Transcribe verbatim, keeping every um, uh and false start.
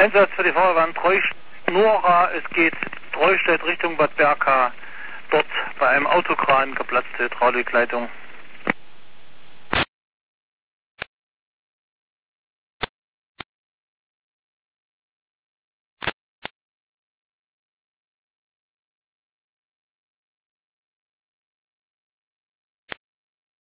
Einsatz für die Feuerwehr Treustedt, Nora, es geht Treustedt Richtung Bad Berka, dort bei einem Autokran geplatzte Hydraulikleitung.